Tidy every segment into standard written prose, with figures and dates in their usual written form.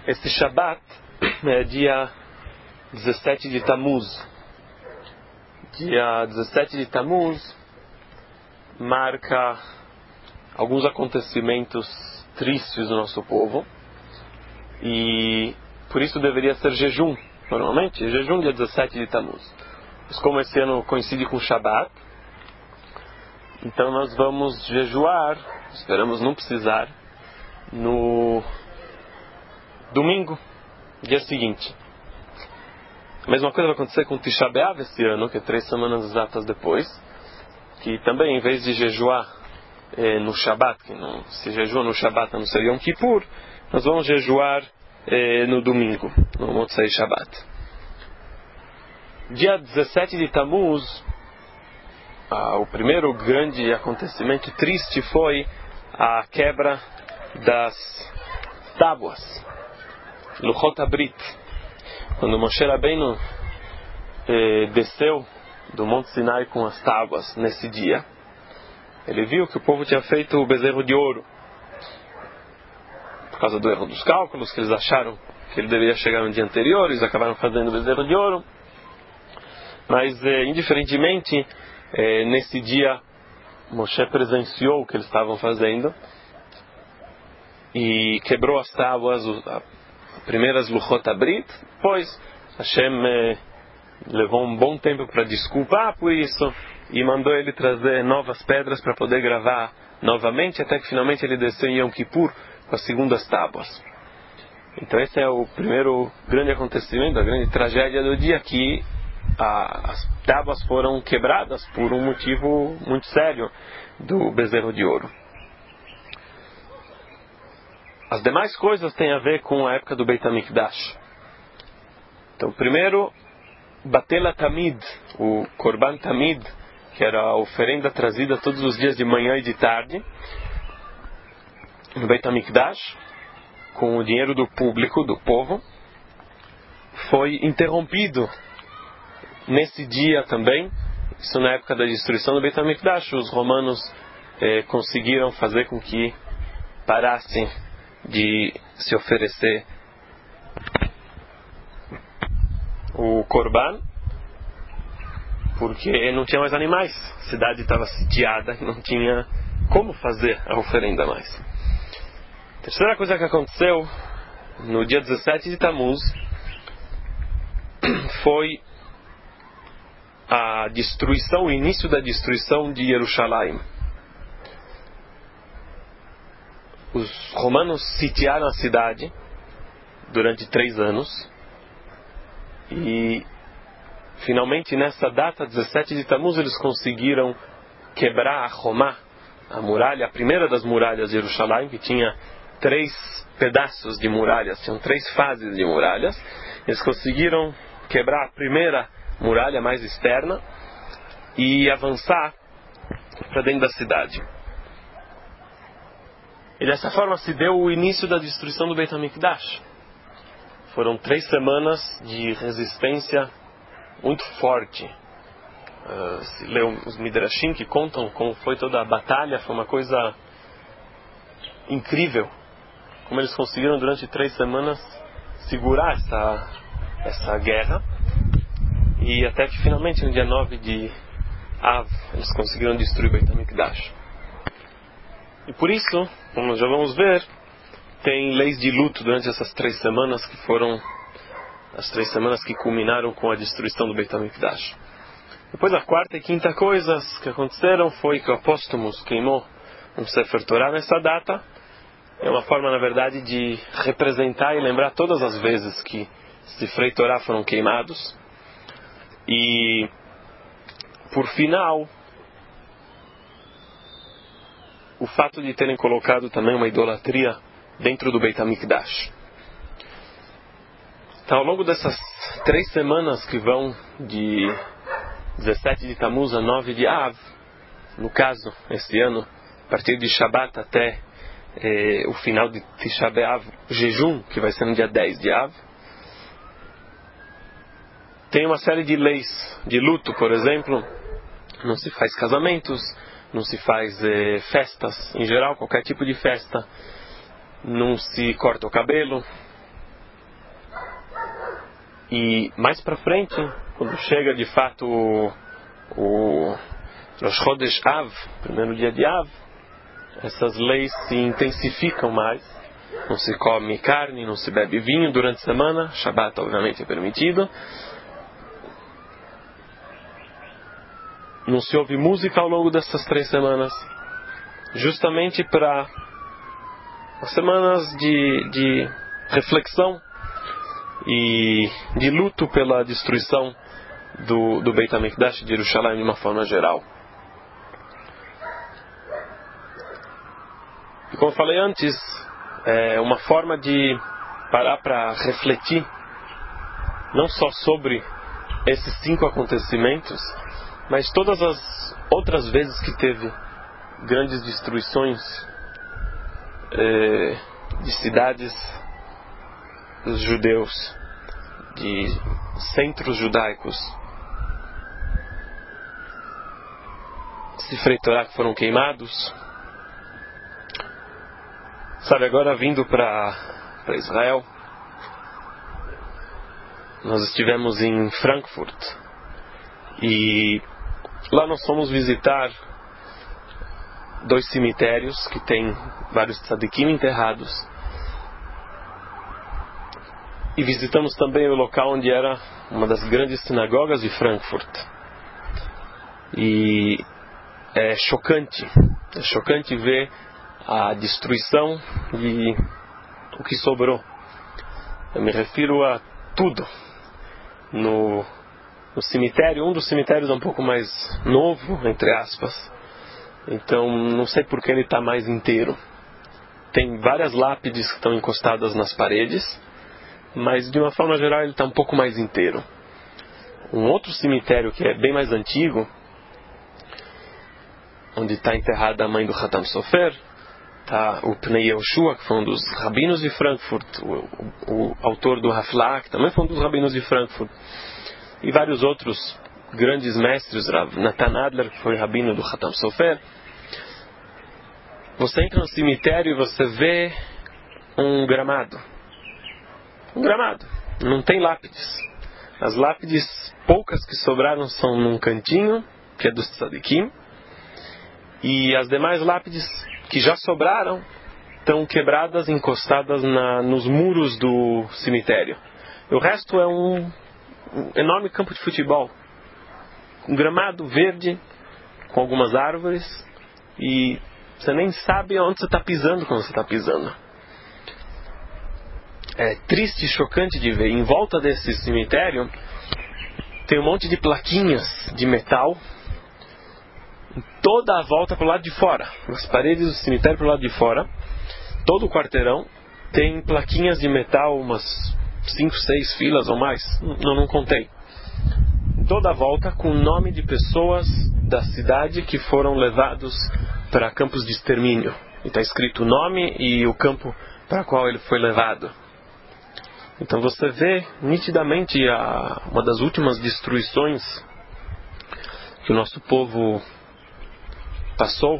Este Shabat é dia 17 de Tammuz. Dia 17 de Tammuz marca alguns acontecimentos tristes do nosso povo. E por isso deveria ser jejum. Normalmente, jejum dia 17 de Tammuz. Mas como esse ano coincide com Shabat, então nós vamos jejuar, esperamos não precisar, no domingo, dia seguinte. A mesma coisa vai acontecer com Tisha B'Av esse ano, que é 3 semanas exatas depois, que também, em vez de jejuar no Shabat, que não, se jejua no Shabat não seria Yom Kippur, nós vamos jejuar no domingo, no Motzei Shabat. Dia 17 de Tammuz, o primeiro grande acontecimento triste foi a quebra das tábuas, Luchot Abrit. Quando Moshe Rabbeinu desceu do Monte Sinai com as tábuas nesse dia, ele viu que o povo tinha feito o bezerro de ouro. Por causa do erro dos cálculos, que eles acharam que ele deveria chegar no dia anterior, eles acabaram fazendo o bezerro de ouro. Mas, indiferentemente, nesse dia, Moshe presenciou o que eles estavam fazendo e quebrou as tábuas, as primeiras Luchot Abrit. Depois, Hashem levou um bom tempo para desculpar por isso e mandou ele trazer novas pedras para poder gravar novamente, até que finalmente ele desceu em Yom Kippur com as segundas tábuas. Então esse é o primeiro grande acontecimento, a grande tragédia do dia, que as tábuas foram quebradas por um motivo muito sério do bezerro de ouro. As demais coisas têm a ver com a época do Beit HaMikdash. Então primeiro, Batela Tamid, o Korban Tamid, que era a oferenda trazida todos os dias de manhã e de tarde no Beit HaMikdash, com o dinheiro do público, do povo, foi interrompido nesse dia também. Isso na época da destruição do Beit HaMikdash. Os romanos conseguiram fazer com que parassem de se oferecer o Korban, porque não tinha mais animais, a cidade estava sitiada, não tinha como fazer a oferenda mais. A terceira coisa que aconteceu no dia 17 de Tammuz foi a destruição, o início da destruição de Jerusalém. Os romanos sitiaram a cidade durante 3 anos e finalmente nessa data, 17 de Tammuz, eles conseguiram quebrar a Romá, a muralha, a primeira das muralhas de Jerusalém, que tinha 3 pedaços de muralhas, tinham 3 fases de muralhas. Eles conseguiram quebrar a primeira muralha mais externa e avançar para dentro da cidade. E dessa forma se deu o início da destruição do Beit HaMikdash. Foram 3 semanas de resistência muito forte. Se lê os Midrashim que contam como foi toda a batalha, foi uma coisa incrível. Como eles conseguiram durante 3 semanas segurar essa guerra. E até que finalmente no dia 9 de Av eles conseguiram destruir o Beit HaMikdash. E por isso, como já vamos ver, tem leis de luto durante essas 3 semanas, que foram as 3 semanas que culminaram com a destruição do Beit HaMikdash. Depois a quarta e quinta coisas que aconteceram foi que o Apóstomus queimou um Sefer Torah nessa data. É uma forma, na verdade, de representar e lembrar todas as vezes que Sifrei Torah foram queimados. E, por final, o fato de terem colocado também uma idolatria dentro do Beit HaMikdash. Então, ao longo dessas 3 semanas que vão de 17 de Tammuz a 9 de Av, no caso, esse ano, a partir de Shabat até o final de Tisha B'Av, jejum, que vai ser no dia 10 de Av, tem uma série de leis de luto. Por exemplo, não se faz casamentos, não se faz festas em geral, qualquer tipo de festa, não se corta o cabelo, E mais para frente, quando chega de fato o Rosh Chodesh Av, primeiro dia de Av, essas leis se intensificam mais. Não se come carne, não se bebe vinho durante a semana. Shabbat obviamente é permitido. Não se ouve música ao longo dessas 3 semanas, justamente para as semanas de reflexão e de luto pela destruição do Beit HaMikdash de Jerusalém de uma forma geral. E como eu falei antes, é uma forma de parar para refletir não só sobre esses 5 acontecimentos, mas todas as outras vezes que teve grandes destruições de cidades dos judeus, de centros judaicos, Sifrei Torá que foram queimados. Sabe, agora vindo para Israel, nós estivemos em Frankfurt e lá nós fomos visitar 2 cemitérios que tem vários tzadikim enterrados. E visitamos também o local onde era uma das grandes sinagogas de Frankfurt. E é chocante ver a destruição e o que sobrou. Eu me refiro a tudo. No cemitério, um dos cemitérios é um pouco mais novo, entre aspas. Então não sei por que ele está mais inteiro. Tem várias lápides que estão encostadas nas paredes, mas de uma forma geral ele está um pouco mais inteiro. Um outro cemitério que é bem mais antigo, onde está enterrada a mãe do Hatam Sofer, está o Pnei Yehoshua, que foi um dos rabinos de Frankfurt, o autor do Haflah, que também foi um dos rabinos de Frankfurt, e vários outros grandes mestres, Rav Natan Adler, que foi rabino do Hatam Sofer. Você entra no cemitério e você vê um gramado. Não tem lápides. As lápides, poucas que sobraram, são num cantinho, que é dos tzadikim, e as demais lápides que já sobraram estão quebradas, encostadas nos muros do cemitério. O resto é um enorme campo de futebol, um gramado verde com algumas árvores, e você nem sabe onde você está pisando quando você está pisando. É triste e chocante de ver. Em volta desse cemitério tem um monte de plaquinhas de metal, toda a volta para o lado de fora, nas paredes do cemitério para o lado de fora, todo o quarteirão tem plaquinhas de metal, umas 5, 6 filas ou mais, não contei, toda a volta com o nome de pessoas da cidade que foram levados para campos de extermínio, e está escrito o nome e o campo para qual ele foi levado. Então você vê nitidamente uma das últimas destruições que o nosso povo passou.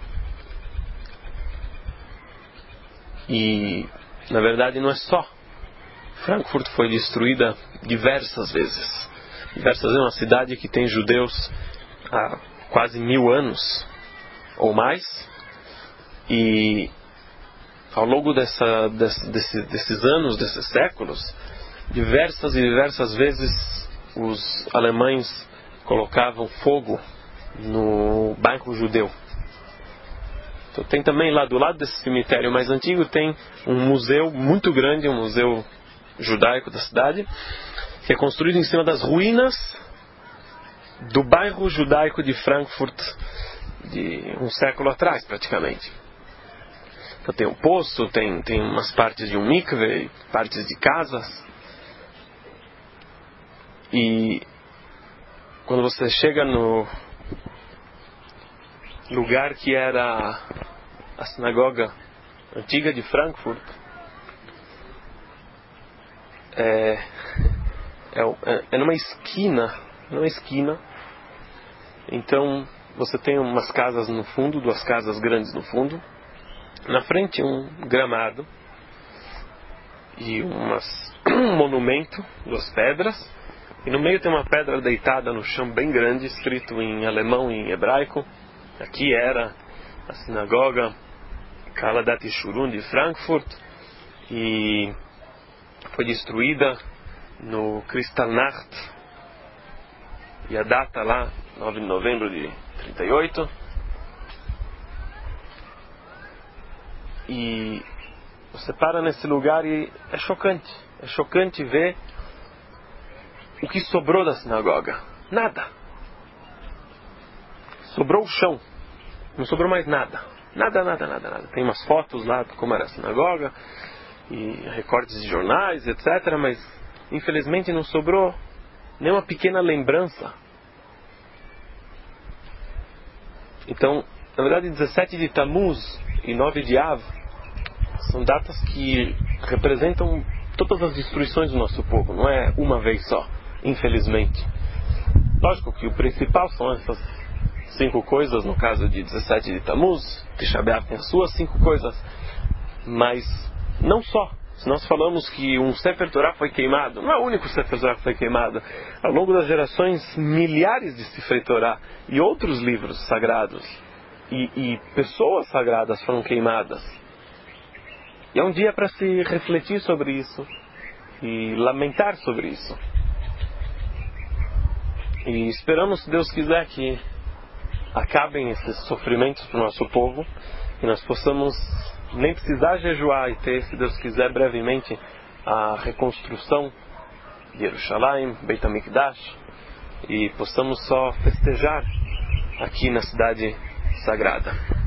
E na verdade não é só. Frankfurt foi destruída diversas vezes. Uma cidade que tem judeus há quase 1000 anos ou mais, e ao longo desses anos, desses séculos, diversas vezes os alemães colocavam fogo no bairro judeu. Então tem também lá do lado desse cemitério mais antigo, tem um museu muito grande, um museu judaico da cidade, que é construído em cima das ruínas do bairro judaico de Frankfurt de um século atrás praticamente. Então tem um poço, tem umas partes de um mikve, partes de casas. E quando você chega no lugar que era a sinagoga antiga de Frankfurt, é numa esquina. Então você tem umas casas no fundo, 2 casas grandes no fundo. Na frente um gramado. e um monumento, 2 pedras, e no meio tem uma pedra deitada no chão bem grande, escrito em alemão e em hebraico. Aqui era a sinagoga Kaladat Yeshurun de Frankfurt, e foi destruída no Kristallnacht, e a data lá, 9 de novembro de 38. E você para nesse lugar e é chocante ver o que sobrou da sinagoga. Nada. Sobrou o chão, não sobrou mais nada. Nada. Tem umas fotos lá de como era a sinagoga e recortes de jornais, etc. Mas infelizmente não sobrou nem uma pequena lembrança. Então, na verdade, 17 de Tammuz e 9 de Av são datas que representam todas as destruições do nosso povo. Não é uma vez só, infelizmente. Lógico que o principal são essas 5 coisas, no caso de 17 de Tammuz. Tisha B'Av tem as suas 5 coisas, mas não só. Se nós falamos que um Sefer Torah foi queimado, não é o único Sefer Torah que foi queimado. Ao longo das gerações, milhares de Sefer Torah e outros livros sagrados e pessoas sagradas foram queimadas. E é um dia para se refletir sobre isso e lamentar sobre isso. E esperamos, se Deus quiser, que acabem esses sofrimentos para o nosso povo e nós possamos nem precisar jejuar e ter, se Deus quiser, brevemente a reconstrução de Yerushalayim, Beit HaMikdash, e possamos só festejar aqui na cidade sagrada.